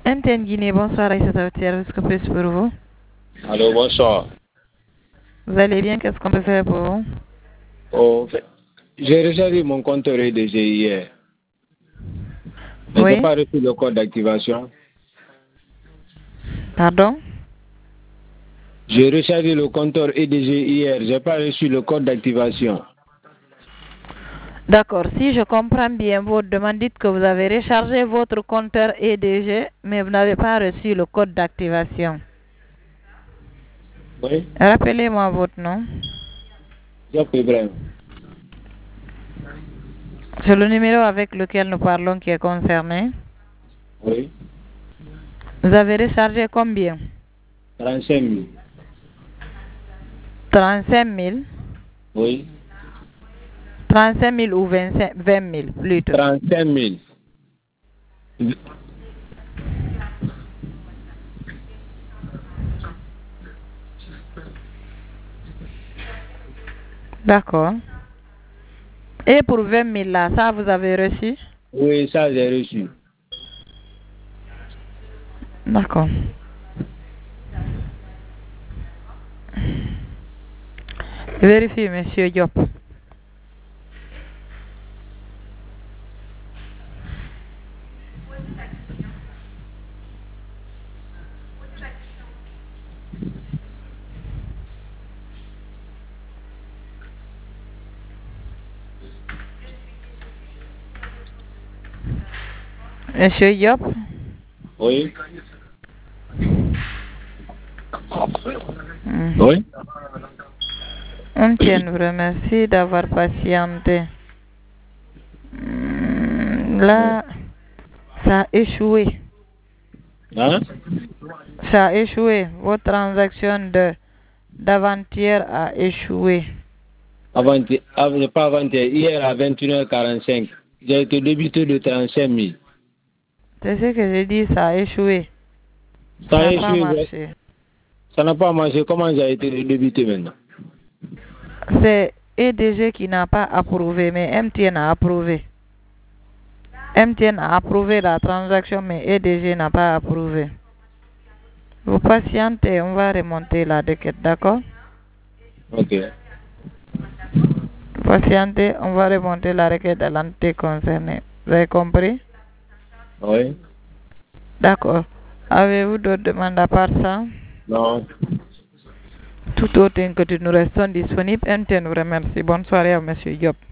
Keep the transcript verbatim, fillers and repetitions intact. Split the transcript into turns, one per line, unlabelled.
M T N Guinée, bonsoir Aïssata Ouattara, est-ce que plus pour vous?
Allô, bonsoir.
Vous allez bien? Qu'est-ce qu'on peut faire pour vous?
Oh, j'ai rechargé mon compte R D G hier. Mais
Oui.
j'ai pas reçu le code d'activation.
Pardon?
J'ai rechargé le compteur E D G hier. J'ai pas reçu le code d'activation.
D'accord. Si je comprends bien votre demande, dites que vous avez rechargé votre compteur E D G, mais vous n'avez pas reçu le code d'activation.
Oui.
Rappelez-moi votre nom.
Job Ibrahim.
C'est le numéro avec lequel nous parlons qui est concerné.
Oui.
Vous avez rechargé combien?
trente-cinq mille.
trente-cinq mille?
Oui.
trente-cinq mille ou vingt-cinq, vingt mille plutôt?
trente-cinq mille.
D'accord. Et pour vingt mille là, ça vous avez reçu?
Oui, ça j'ai reçu.
D'accord. Vérifiez, monsieur Diop. Monsieur Diop?
Oui.
Mm.
Oui.
On tient vous remercie d'avoir patienté. Mm, Là, ça a échoué.
Hein?
Ça a échoué. Votre transaction de d'avant-hier a échoué.
Avant, avant, pas avant-hier, hier à vingt et une heures quarante-cinq, j'ai été débité de trente-cinq mille.
C'est ce que j'ai dit, ça a échoué.
Ça
Ça
a
n'a pas
échoué.
marché.
Ça n'a pas marché. Comment j'ai été débité maintenant?
C'est E D G qui n'a pas approuvé, mais M T N a approuvé. M T N a approuvé la transaction, mais E D G n'a pas approuvé. Vous patientez, on va remonter la requête, d'accord?
Ok.
Patientez, on va remonter la requête à l'entité concernée. Vous avez compris?
Oui.
D'accord. Avez-vous d'autres demandes à part ça?
Non.
Tout autre que nous restons disponibles. M T N vous remercie. Bonne soirée à M. Diop.